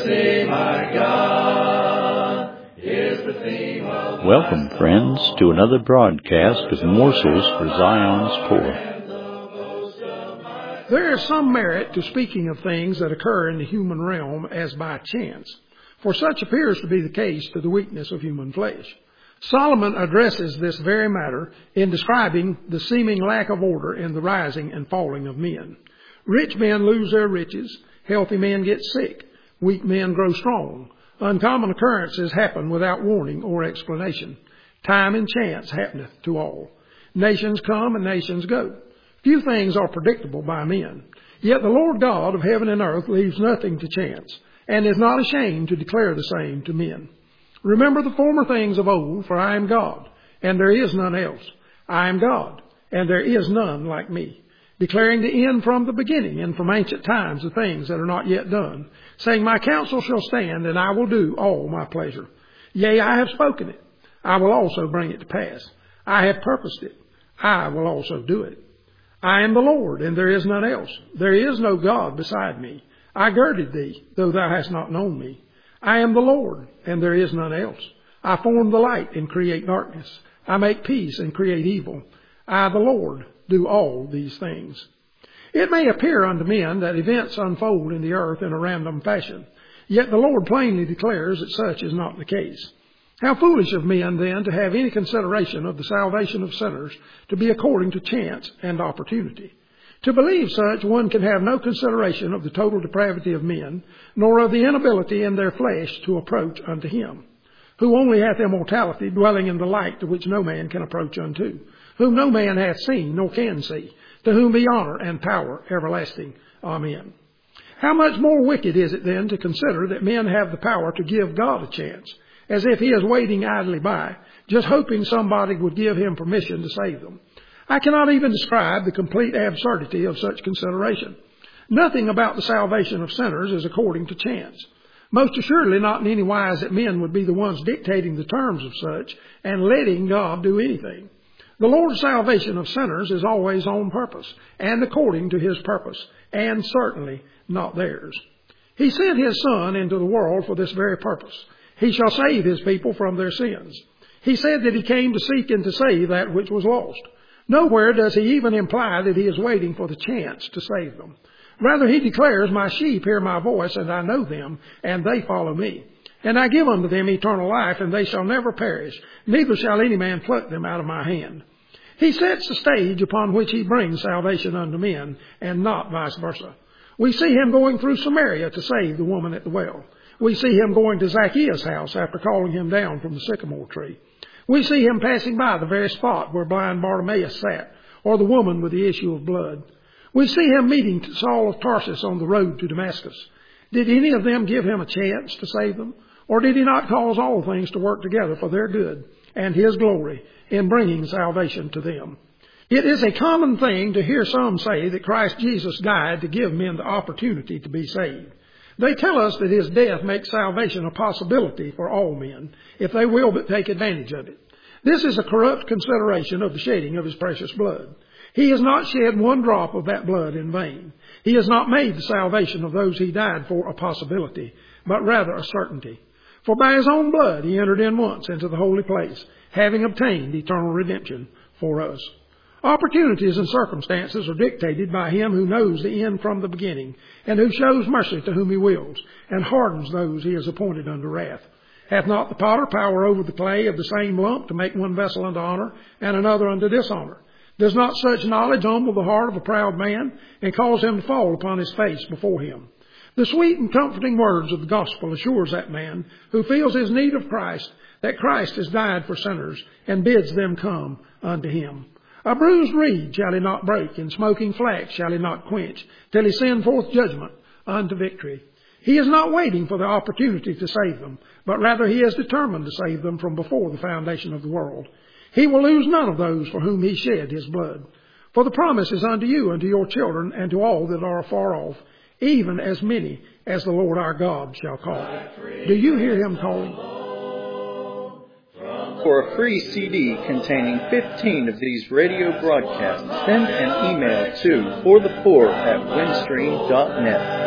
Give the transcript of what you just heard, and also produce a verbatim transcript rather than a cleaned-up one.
theme, my God, is the theme of Welcome, friends, to another broadcast of Morsels for Zion's Poor. There is some merit to speaking of things that occur in the human realm as by chance, for such appears to be the case to the weakness of human flesh. Solomon addresses this very matter in describing the seeming lack of order in the rising and falling of men. Rich men lose their riches, healthy men get sick, weak men grow strong. Uncommon occurrences happen without warning or explanation. Time and chance happeneth to all. Nations come and nations go. Few things are predictable by men. Yet the Lord God of heaven and earth leaves nothing to chance, and is not ashamed to declare the same to men. Remember the former things of old, for I am God, and there is none else. I am God, and there is none like me, declaring the end from the beginning, and from ancient times the things that are not yet done, saying, My counsel shall stand, and I will do all my pleasure. Yea, I have spoken it. I will also bring it to pass. I have purposed it. I will also do it. I am the Lord, and there is none else. There is no God beside me. I girded thee, though thou hast not known me. I am the Lord, and there is none else. I form the light and create darkness. I make peace and create evil. I, the Lord, do all these things. It may appear unto men that events unfold in the earth in a random fashion, yet the Lord plainly declares that such is not the case. How foolish of men, then, to have any consideration of the salvation of sinners to be according to chance and opportunity. To believe such, one can have no consideration of the total depravity of men, nor of the inability in their flesh to approach unto him, who only hath immortality, dwelling in the light to which no man can approach unto, whom no man hath seen nor can see, to whom be honor and power everlasting. Amen. How much more wicked is it then to consider that men have the power to give God a chance, as if he is waiting idly by, just hoping somebody would give him permission to save them. I cannot even describe the complete absurdity of such consideration. Nothing about the salvation of sinners is according to chance. Most assuredly not in any wise that men would be the ones dictating the terms of such and letting God do anything. The Lord's salvation of sinners is always on purpose and according to his purpose, and certainly not theirs. He sent his Son into the world for this very purpose. He shall save his people from their sins. He said that he came to seek and to save that which was lost. Nowhere does he even imply that he is waiting for the chance to save them. Rather, he declares, My sheep hear my voice, and I know them, and they follow me. And I give unto them eternal life, and they shall never perish, neither shall any man pluck them out of my hand. He sets the stage upon which he brings salvation unto men, and not vice versa. We see him going through Samaria to save the woman at the well. We see him going to Zacchaeus' house after calling him down from the sycamore tree. We see him passing by the very spot where blind Bartimaeus sat, or the woman with the issue of blood. We see him meeting Saul of Tarsus on the road to Damascus. Did any of them give him a chance to save them? Or did he not cause all things to work together for their good and his glory in bringing salvation to them? It is a common thing to hear some say that Christ Jesus died to give men the opportunity to be saved. They tell us that his death makes salvation a possibility for all men, if they will but take advantage of it. This is a corrupt consideration of the shedding of his precious blood. He has not shed one drop of that blood in vain. He has not made the salvation of those he died for a possibility, but rather a certainty. For by his own blood he entered in once into the holy place, having obtained eternal redemption for us. Opportunities and circumstances are dictated by him who knows the end from the beginning, and who shows mercy to whom he wills, and hardens those he has appointed unto wrath. Hath not the potter power over the clay of the same lump to make one vessel unto honor, and another unto dishonor? Does not such knowledge humble the heart of a proud man, and cause him to fall upon his face before him? The sweet and comforting words of the gospel assures that man who feels his need of Christ, that Christ has died for sinners, and bids them come unto him. A bruised reed shall he not break, and smoking flax shall he not quench, till he send forth judgment unto victory. He is not waiting for the opportunity to save them, but rather he is determined to save them from before the foundation of the world. He will lose none of those for whom he shed his blood. For the promise is unto you, and to your children, and to all that are afar off, even as many as the Lord our God shall call. Do you hear him calling? For a free C D containing fifteen of these radio broadcasts, send an email to for the poor at windstream dot net.